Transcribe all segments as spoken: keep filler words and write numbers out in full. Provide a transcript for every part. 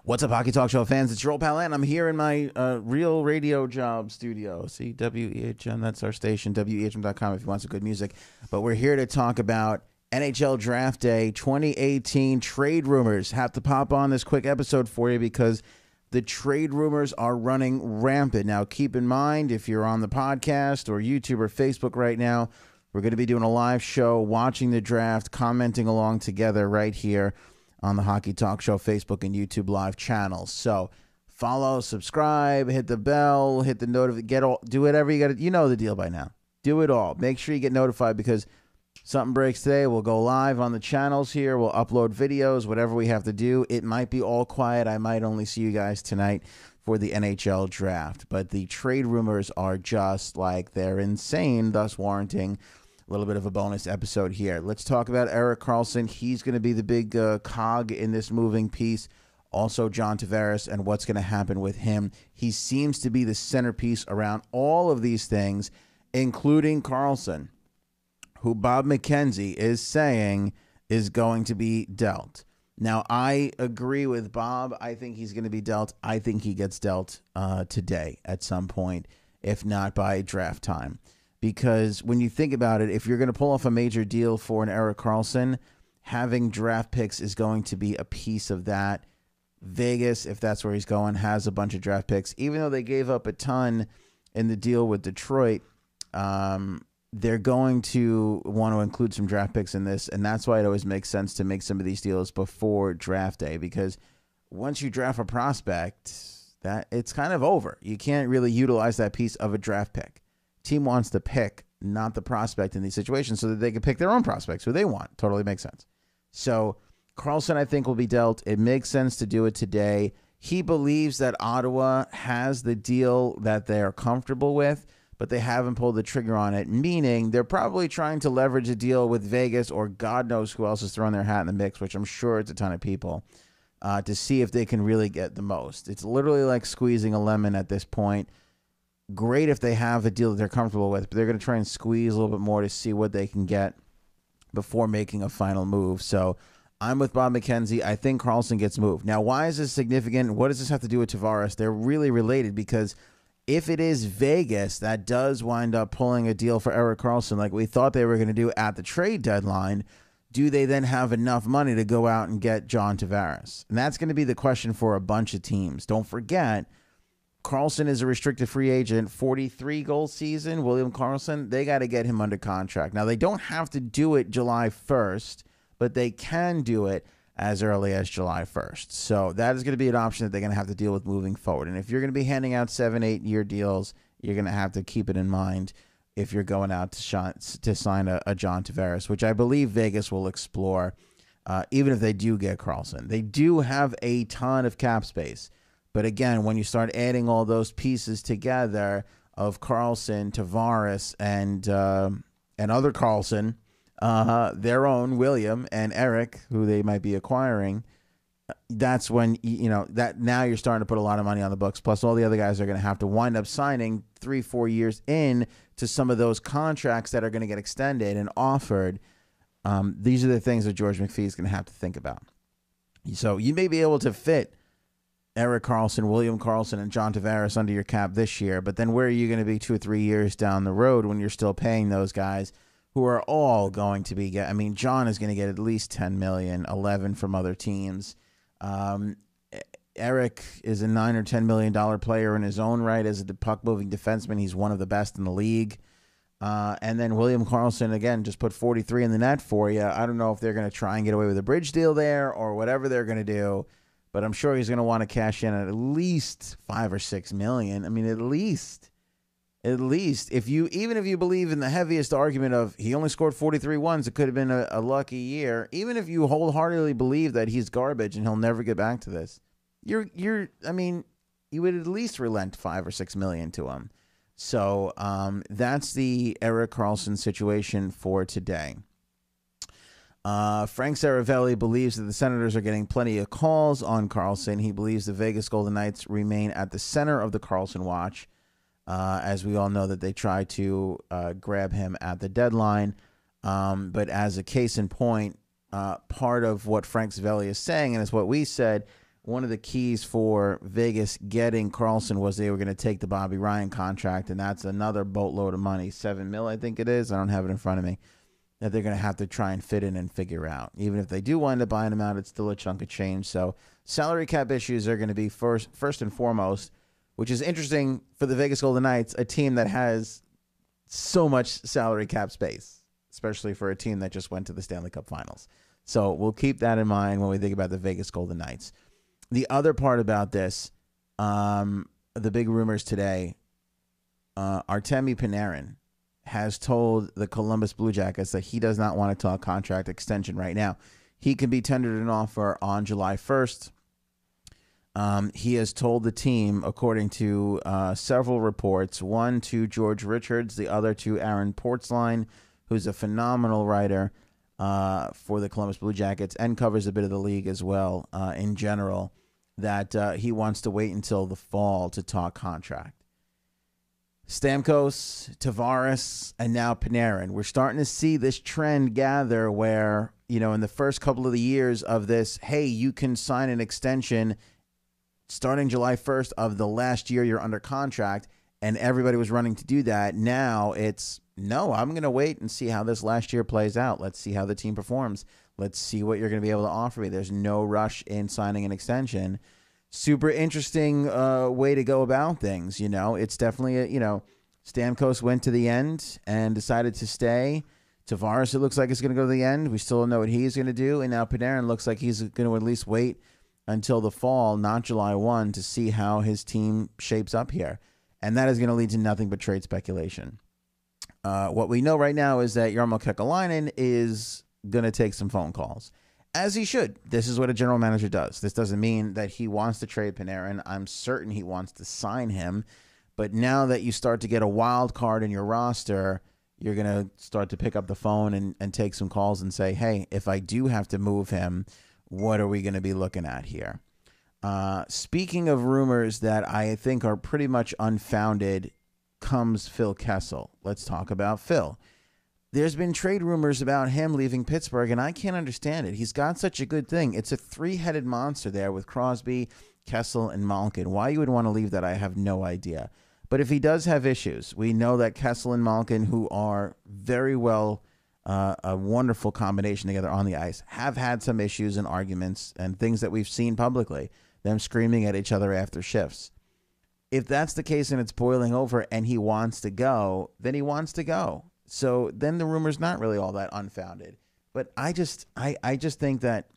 What's up, Hockey Talk Show fans? It's your old pal, and I'm here in my uh, real radio job studio. See, W E H M, that's our station, W E H M dot com if you want some good music. But we're here to talk about N H L Draft Day twenty eighteen trade rumors. Have to pop on this quick episode for you because the trade rumors are running rampant. Now, keep in mind, if you're on the podcast or YouTube or Facebook right now, we're going to be doing a live show, watching the draft, commenting along together right here on the Hockey Talk Show Facebook and YouTube live channels. So follow, subscribe, hit the bell, hit the notif- get all, do whatever you got to, you know the deal by now. Do it all. Make sure you get notified because something breaks today. We'll go live on the channels here. We'll upload videos, whatever we have to do. It might be all quiet. I might only see you guys tonight for the N H L draft. But the trade rumors are just like they're insane, thus warranting a little bit of a bonus episode here. Let's talk about Erik Karlsson. He's going to be the big uh, cog in this moving piece. Also, John Tavares and what's going to happen with him. He seems to be the centerpiece around all of these things, including Karlsson, who Bob McKenzie is saying is going to be dealt. Now, I agree with Bob. I think he's going to be dealt. I think he gets dealt uh, today at some point, if not by draft time. Because when you think about it, if you're going to pull off a major deal for an Erik Karlsson, having draft picks is going to be a piece of that. Vegas, if that's where he's going, has a bunch of draft picks. Even though they gave up a ton in the deal with Detroit, um, they're going to want to include some draft picks in this. And that's why it always makes sense to make some of these deals before draft day. Because once you draft a prospect, that it's kind of over. You can't really utilize that piece of a draft pick. Team wants to pick, not the prospect in these situations, so that they can pick their own prospects who they want. Totally makes sense. So Karlsson, I think, will be dealt. It makes sense to do it today. He believes that Ottawa has the deal that they are comfortable with, but they haven't pulled the trigger on it, meaning they're probably trying to leverage a deal with Vegas or God knows who else is throwing their hat in the mix, which I'm sure it's a ton of people, uh, to see if they can really get the most. It's literally like squeezing a lemon at this point. Great if they have a deal that they're comfortable with, but they're going to try and squeeze a little bit more to see what they can get before making a final move. So I'm with Bob McKenzie. I think Karlsson gets moved. Now, why is this significant? What does this have to do with Tavares? They're really related because if it is Vegas that does wind up pulling a deal for Erik Karlsson like we thought they were going to do at the trade deadline, do they then have enough money to go out and get John Tavares? And that's going to be the question for a bunch of teams. Don't forget, Karlsson is a restricted free agent, forty-three goal season. William Karlsson, they got to get him under contract. Now, they don't have to do it July first, but they can do it as early as July first. So that is going to be an option that they're going to have to deal with moving forward. And if you're going to be handing out seven, eight-year deals, you're going to have to keep it in mind if you're going out to, shine, to sign a, a John Tavares, which I believe Vegas will explore, uh, even if they do get Karlsson. They do have a ton of cap space. But again, when you start adding all those pieces together of Karlsson, Tavares, and uh, and other Karlsson, uh, their own William and Eric, who they might be acquiring, that's when you know that now you're starting to put a lot of money on the books. Plus, all the other guys are going to have to wind up signing three, four years in to some of those contracts that are going to get extended and offered. Um, these are the things that George McPhee is going to have to think about. So you may be able to fit Erik Karlsson, William Karlsson, and John Tavares under your cap this year, but then where are you going to be two or three years down the road when you're still paying those guys who are all going to be get? I mean, John is going to get at least ten million dollars, eleven from other teams. Um, Eric is a nine or ten million dollar player in his own right as a puck moving defenseman. He's one of the best in the league. Uh, and then William Karlsson, again, just put forty-three in the net for you. I don't know if they're going to try and get away with a bridge deal there or whatever they're going to do. But I'm sure he's going to want to cash in at at least five or six million. I mean, at least, at least if you, even if you believe in the heaviest argument of he only scored forty-three ones, it could have been a, a lucky year. Even if you wholeheartedly believe that he's garbage and he'll never get back to this, you're, you're, I mean, you would at least relent five or six million to him. So um, that's the Erik Karlsson situation for today. Uh, Frank Saravelli believes that the Senators are getting plenty of calls on Karlsson. He believes the Vegas Golden Knights remain at the center of the Karlsson watch, uh, as we all know that they tried to uh, grab him at the deadline. Um, but as a case in point, uh, part of what Frank Saravelli is saying, and it's what we said, one of the keys for Vegas getting Carlson was they were going to take the Bobby Ryan contract, and that's another boatload of money, seven mil, I think it is. I don't have it in front of me, that they're going to have to try and fit in and figure out. Even if they do wind up buying him out, it's still a chunk of change. So salary cap issues are going to be first, first and foremost, which is interesting for the Vegas Golden Knights, a team that has so much salary cap space, especially for a team that just went to the Stanley Cup Finals. So we'll keep that in mind when we think about the Vegas Golden Knights. The other part about this, um, the big rumors today, uh, Artemi Panarin has told the Columbus Blue Jackets that he does not want to talk contract extension right now. He can be tendered an offer on July first. Um, he has told the team, according to uh, several reports, one to George Richards, the other to Aaron Portzline, who's a phenomenal writer uh, for the Columbus Blue Jackets and covers a bit of the league as well uh, in general, that uh, he wants to wait until the fall to talk contract. Stamkos, Tavares, and now Panarin. We're starting to see this trend gather where, you know, in the first couple of the years of this, hey, you can sign an extension starting July first of the last year you're under contract, and everybody was running to do that. Now it's, no, I'm going to wait and see how this last year plays out. Let's see how the team performs. Let's see what you're going to be able to offer me. There's no rush in signing an extension. Super interesting uh, way to go about things. You know, it's definitely, a, you know, Stamkos went to the end and decided to stay. Tavares, it looks like, is going to go to the end. We still don't know what he's going to do. And now Panarin looks like he's going to at least wait until the fall, not July first, to see how his team shapes up here. And that is going to lead to nothing but trade speculation. Uh, what we know right now is that Jarmo Kekalainen is going to take some phone calls, as he should. This is what a general manager does. This doesn't mean that he wants to trade Panarin. I'm certain he wants to sign him. But now that you start to get a wild card in your roster, you're going to start to pick up the phone and, and take some calls and say, hey, if I do have to move him, what are we going to be looking at here? Uh, speaking of rumors that I think are pretty much unfounded, comes Phil Kessel. Let's talk about Phil. There's been trade rumors about him leaving Pittsburgh, and I can't understand it. He's got such a good thing. It's a three-headed monster there with Crosby, Kessel, and Malkin. Why you would want to leave that, I have no idea. But if he does have issues, we know that Kessel and Malkin, who are very well uh, a wonderful combination together on the ice, have had some issues and arguments and things that we've seen publicly, them screaming at each other after shifts. If that's the case and it's boiling over and he wants to go, then he wants to go. So then the rumor's not really all that unfounded. But I just I, I just think that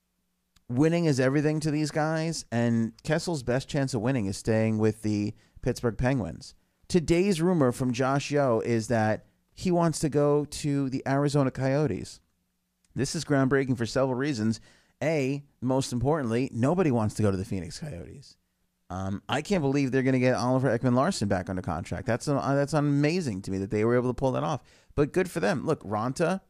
winning is everything to these guys, and Kessel's best chance of winning is staying with the Pittsburgh Penguins. Today's rumor from Josh Yeo is that he wants to go to the Arizona Coyotes. This is groundbreaking for several reasons. A, most importantly, nobody wants to go to the Phoenix Coyotes. Um, I can't believe they're going to get Oliver Ekman-Larsson back under contract. That's uh, that's amazing to me that they were able to pull that off. But good for them. Look, Ronta.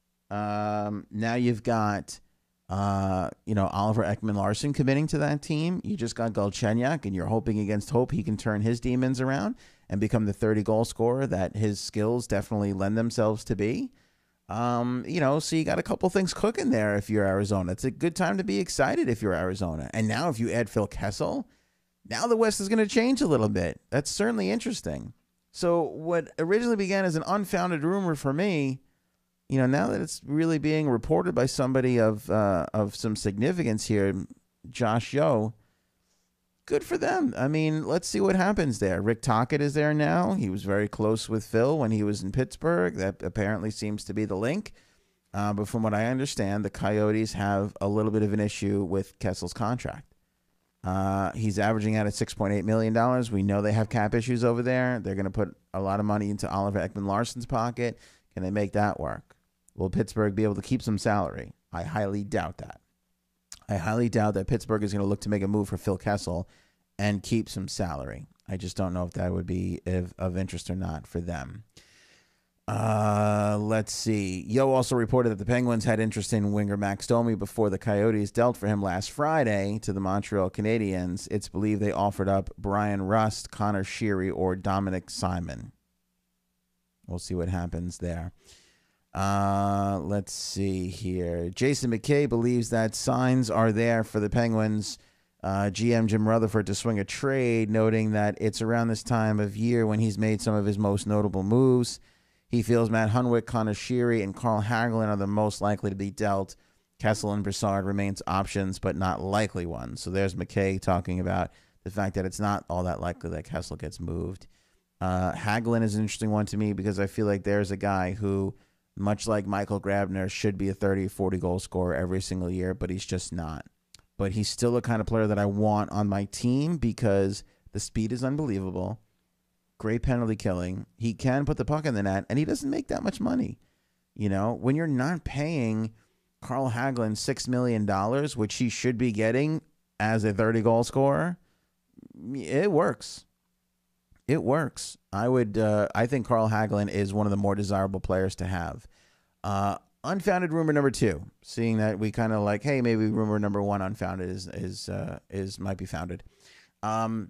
Um, now you've got uh, you know Oliver Ekman-Larsson committing to that team. You just got Galchenyuk, and you're hoping against hope he can turn his demons around and become the thirty goal scorer that his skills definitely lend themselves to be. Um, you know, so you got a couple things cooking there if you're Arizona. It's a good time to be excited if you're Arizona. And now if you add Phil Kessel, now the West is going to change a little bit. That's certainly interesting. So what originally began as an unfounded rumor for me, you know, now that it's really being reported by somebody of uh, of some significance here, Josh Yeo, good for them. I mean, let's see what happens there. Rick Tocchet is there now. He was very close with Phil when he was in Pittsburgh. That apparently seems to be the link. Uh, but from what I understand, the Coyotes have a little bit of an issue with Kessel's contract. Uh, he's averaging out at six point eight million dollars. We know they have cap issues over there. They're going to put a lot of money into Oliver Ekman-Larsson's pocket. Can they make that work? Will Pittsburgh be able to keep some salary? I highly doubt that. I highly doubt that Pittsburgh is going to look to make a move for Phil Kessel and keep some salary. I just don't know if that would be of, of interest or not for them. Uh, let's see. Yo also reported that the Penguins had interest in winger Max Domi before the Coyotes dealt for him last Friday to the Montreal Canadiens. It's believed they offered up Brian Rust, Connor Sheary, or Dominic Simon. We'll see what happens there. Uh, let's see here. Jason McKay believes that signs are there for the Penguins uh, G M Jim Rutherford to swing a trade, noting that it's around this time of year when he's made some of his most notable moves. He feels Matt Hunwick, Connor Sheary, and Carl Hagelin are the most likely to be dealt. Kessel and Broussard remains options, but not likely ones. So there's McKay talking about the fact that it's not all that likely that Kessel gets moved. Uh, Hagelin is an interesting one to me because I feel like there's a guy who, much like Michael Grabner, should be a thirty, forty goal scorer every single year, but he's just not. But he's still the kind of player that I want on my team because the speed is unbelievable. Great penalty killing. He can put the puck in the net, and he doesn't make that much money. You know, when you're not paying Carl Hagelin six million dollars, which he should be getting as a thirty goal scorer, it works. It works. I would. Uh, I think Carl Hagelin is one of the more desirable players to have. Uh, unfounded rumor number two. Seeing that we kind of like, hey, maybe rumor number one, unfounded, is is uh, is might be founded. Um,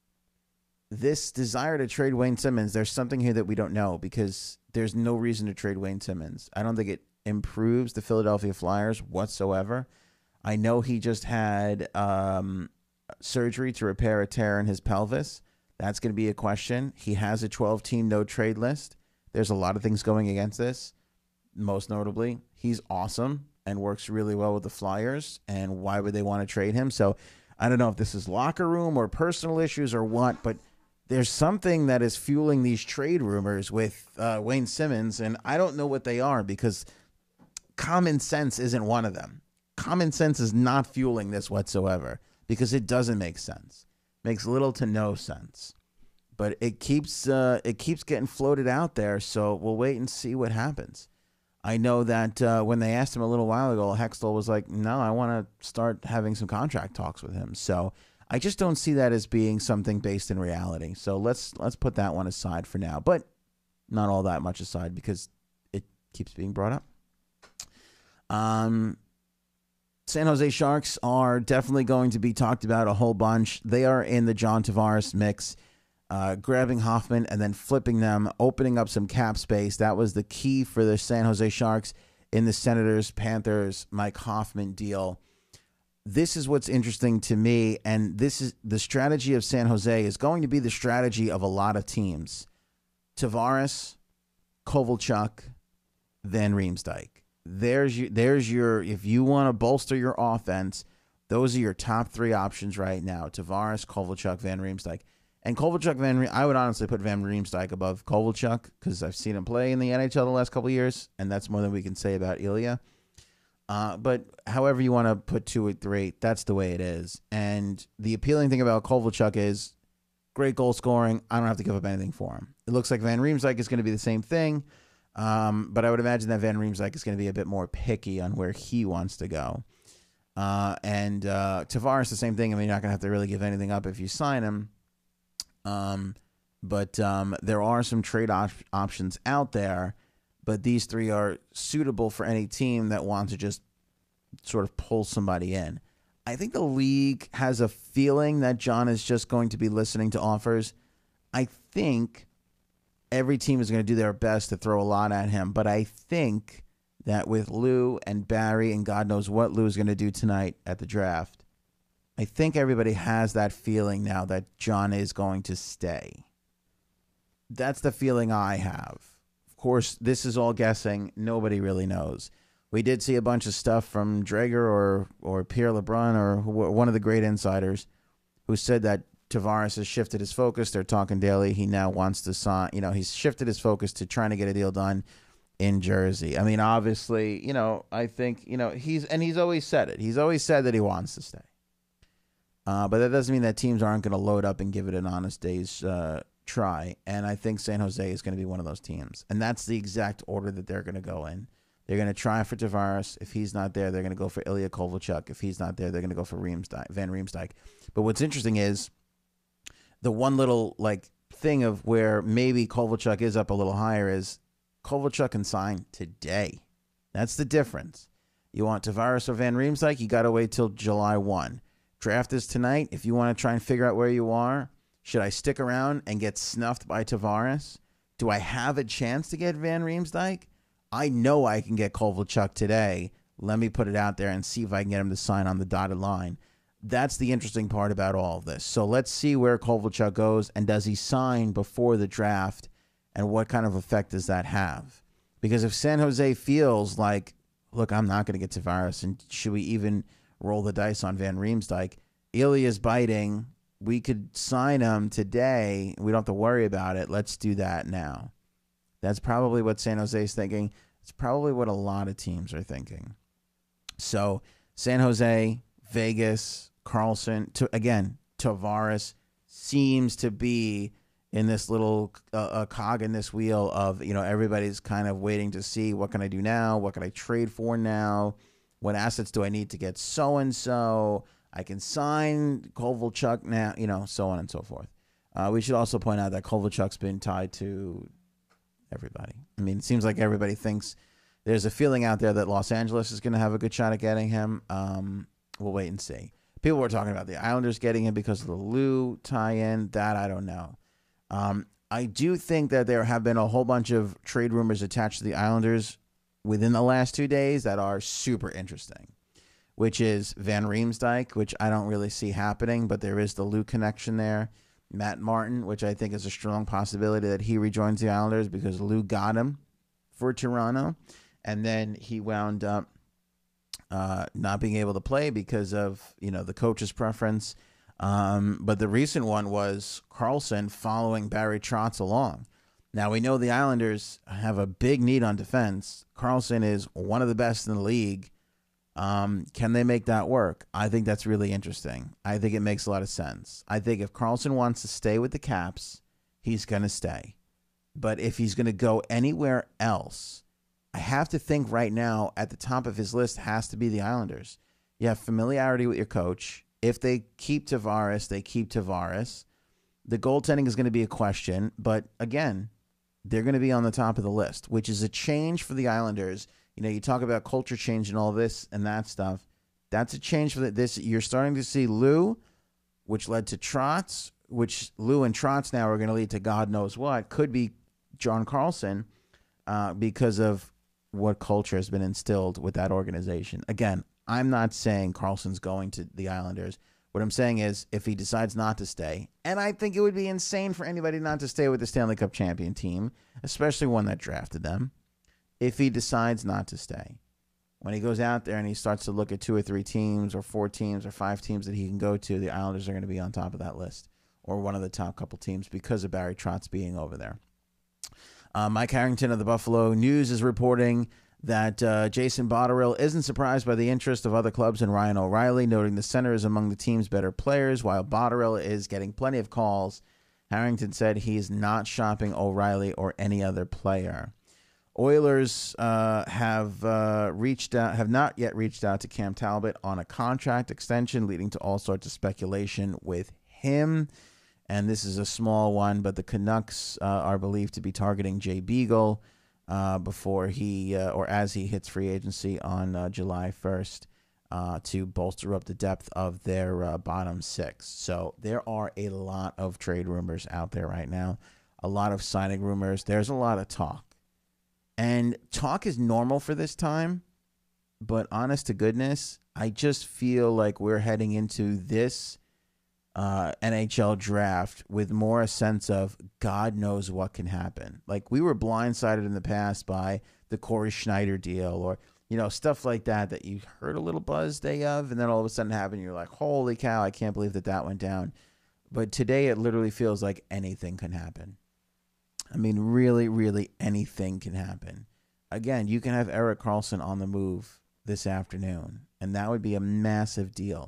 this desire to trade Wayne Simmons. There's something here that we don't know because there's no reason to trade Wayne Simmons. I don't think it improves the Philadelphia Flyers whatsoever. I know he just had um, surgery to repair a tear in his pelvis. That's going to be a question. He has a twelve-team no-trade list. There's a lot of things going against this. Most notably, he's awesome and works really well with the Flyers, and why would they want to trade him? So I don't know if this is locker room or personal issues or what, but there's something that is fueling these trade rumors with uh, Wayne Simmons, and I don't know what they are because common sense isn't one of them. Common sense is not fueling this whatsoever because it doesn't make sense. Makes little to no sense, but it keeps uh, it keeps getting floated out there. So we'll wait and see what happens. I know that uh, when they asked him a little while ago, Hextall was like, "No, I want to start having some contract talks with him." So I just don't see that as being something based in reality. So let's let's put that one aside for now, but not all that much aside because it keeps being brought up. Um. San Jose Sharks are definitely going to be talked about a whole bunch. They are in the John Tavares mix, uh, grabbing Hoffman and then flipping them, opening up some cap space. That was the key for the San Jose Sharks in the Senators, Panthers, Mike Hoffman deal. This is what's interesting to me, and this is the strategy of San Jose is going to be the strategy of a lot of teams. Tavares, Kovalchuk, Van Riemsdyk. There's your, there's your, if you want to bolster your offense, those are your top three options right now. Tavares, Kovalchuk, Van Riemsdyk. And Kovalchuk, Van Riemsdyk, I would honestly put Van Riemsdyk above Kovalchuk because I've seen him play in the N H L the last couple of years, and that's more than we can say about Ilya. Uh, but however you want to put two or three, that's the way it is. And the appealing thing about Kovalchuk is great goal scoring. I don't have to give up anything for him. It looks like Van Riemsdyk is going to be the same thing. Um, but I would imagine that Van Riemsdyk is going to be a bit more picky on where he wants to go. Uh, and uh, Tavares, the same thing. I mean, you're not going to have to really give anything up if you sign him. Um, but um, there are some trade op- options out there. But these three are suitable for any team that wants to just sort of pull somebody in. I think the league has a feeling that John is just going to be listening to offers. I think every team is going to do their best to throw a lot at him. But I think that with Lou and Barry and God knows what Lou is going to do tonight at the draft, I think everybody has that feeling now that John is going to stay. That's the feeling I have. Of course, this is all guessing. Nobody really knows. We did see a bunch of stuff from Drager or, or Pierre LeBrun or one of the great insiders who said that Tavares has shifted his focus. They're talking daily. He now wants to sign, you know, he's shifted his focus to trying to get a deal done in Jersey. I mean, obviously, you know, I think, you know, he's, and he's always said it. He's always said that he wants to stay. Uh, but that doesn't mean that teams aren't going to load up and give it an honest day's uh, try. And I think San Jose is going to be one of those teams. And that's the exact order that they're going to go in. They're going to try for Tavares. If he's not there, they're going to go for Ilya Kovalchuk. If he's not there, they're going to go for Riemsdyk, Van Riemsdyk. But what's interesting is the one little like thing of where maybe Kovalchuk is up a little higher is Kovalchuk can sign today. That's the difference. You want Tavares or Van Riemsdyk, you got to wait till July first. Draft is tonight. If you want to try and figure out where you are, should I stick around and get snuffed by Tavares? Do I have a chance to get Van Riemsdyk? I know I can get Kovalchuk today. Let me put it out there and see if I can get him to sign on the dotted line. that's the interesting part about all of this. So let's see where Kovalchuk goes, and does he sign before the draft, and what kind of effect does that have? Because if San Jose feels like, look, I'm not going to get Tavares, and should we even roll the dice on Van Riemsdyk? Ilya's biting. We could sign him today. We don't have to worry about it. Let's do that now. That's probably what San Jose is thinking. It's probably what a lot of teams are thinking. So San Jose, Vegas, Karlsson, to, again, Tavares seems to be in this little uh, a cog in this wheel of, you know, everybody's kind of waiting to see, what can I do now? What can I trade for now? What assets do I need to get so-and-so? I can sign Kovalchuk now, you know, so on and so forth. Uh, we should also point out that Kovalchuk's been tied to everybody. I mean, it seems like everybody thinks there's a feeling out there that Los Angeles is going to have a good shot at getting him. Um, we'll wait and see. People were talking about the Islanders getting him because of the Lou tie-in. That I don't know. Um, I do think that there have been a whole bunch of trade rumors attached to the Islanders within the last two days that are super interesting, which is Van Riemsdyk, which I don't really see happening, but there is the Lou connection there. Matt Martin, which I think is a strong possibility that he rejoins the Islanders because Lou got him for Toronto, and then he wound up uh, not being able to play because of, you know, the coach's preference. Um, but the recent one was Karlsson following Barry Trotz along. Now, we know the Islanders have a big need on defense. Karlsson is one of the best in the league. Um, can they make that work? I think that's really interesting. I think it makes a lot of sense. I think if Karlsson wants to stay with the Caps, he's going to stay. But if he's going to go anywhere else, I have to think right now at the top of his list has to be the Islanders. You have familiarity with your coach. If they keep Tavares, they keep Tavares. The goaltending is going to be a question, but again, they're going to be on the top of the list, which is a change for the Islanders. You know, you talk about culture change and all this and that stuff. That's a change for the, this. You're starting to see Lou, which led to Trotz, which Lou and Trotz now are going to lead to God knows what. Could be John Karlsson uh, because of what culture has been instilled with that organization. Again, I'm not saying Karlsson's going to the Islanders. What I'm saying is if he decides not to stay, and I think it would be insane for anybody not to stay with the Stanley Cup champion team, especially one that drafted them, if he decides not to stay. When he goes out there and he starts to look at two or three teams or four teams or five teams that he can go to, the Islanders are going to be on top of that list or one of the top couple teams because of Barry Trotz being over there. Uh, Mike Harrington of the Buffalo News is reporting that uh, Jason Botterill isn't surprised by the interest of other clubs in Ryan O'Reilly, noting the center is among the team's better players, while Botterill is getting plenty of calls. Harrington said he's not shopping O'Reilly or any other player. Oilers uh, have uh, reached out, have not yet reached out to Cam Talbot on a contract extension, leading to all sorts of speculation with him. And this is a small one, but the Canucks uh, are believed to be targeting Jay Beagle uh, before he uh, or as he hits free agency on uh, July first uh, to bolster up the depth of their uh, bottom six. So there are a lot of trade rumors out there right now, a lot of signing rumors. There's a lot of talk. And talk is normal for this time, but honest to goodness, I just feel like we're heading into this uh, N H L draft with more a sense of God knows what can happen. Like we were blindsided in the past by the Corey Schneider deal or, you know, stuff like that that you heard a little buzz day of, and then all of a sudden happened. You're like, holy cow, I can't believe that that went down. But today it literally feels like anything can happen. I mean, really, really anything can happen. Again, you can have Erik Karlsson on the move this afternoon, and that would be a massive deal.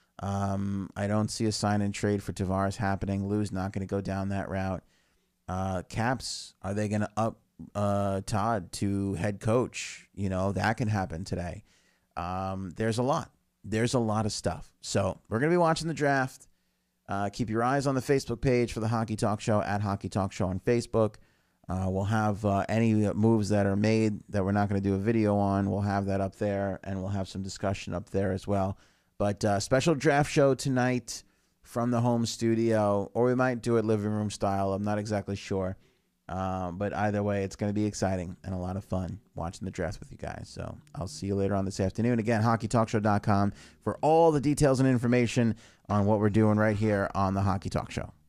Um, I don't see a sign and trade for Tavares happening. Lou's not going to go down that route. Uh, Caps, are they going to up uh, Todd to head coach? You know, that can happen today. Um, there's a lot. There's a lot of stuff. So we're going to be watching the draft. Uh, keep your eyes on the Facebook page for the Hockey Talk Show, at Hockey Talk Show on Facebook. Uh, we'll have uh, any moves that are made that we're not going to do a video on. We'll have that up there, and we'll have some discussion up there as well. But uh, special draft show tonight from the home studio, or we might do it living room style. I'm not exactly sure. Uh, but either way, it's going to be exciting and a lot of fun watching the draft with you guys. So I'll see you later on this afternoon. Again, hockey talk show dot com for all the details and information on what we're doing right here on the Hockey Talk Show.